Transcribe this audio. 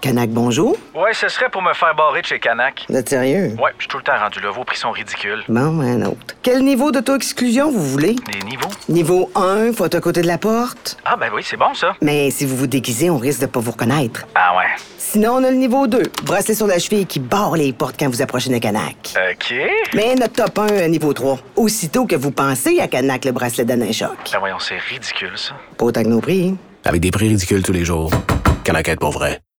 Canac, bonjour. Ouais, ce serait pour me faire barrer de chez Canac. Vous êtes sérieux? Ouais, je suis tout le temps rendu là. Vos prix sont ridicules. Bon, un autre. Quel niveau d'auto-exclusion vous voulez? Des niveaux? Niveau 1, faut être à côté de la porte. Ah, ben oui, c'est bon, ça. Mais si vous vous déguisez, on risque de pas vous reconnaître. Ah ouais. Sinon, on a le niveau 2. Bracelet sur la cheville qui barre les portes quand vous approchez de Canac. OK. Mais notre top 1, niveau 3. Aussitôt que vous pensez à Canac, le bracelet donne un choc. Ben voyons, c'est ridicule, ça. Pas autant que nos prix. Avec des prix ridicules tous les jours. Canac aide pour vrai.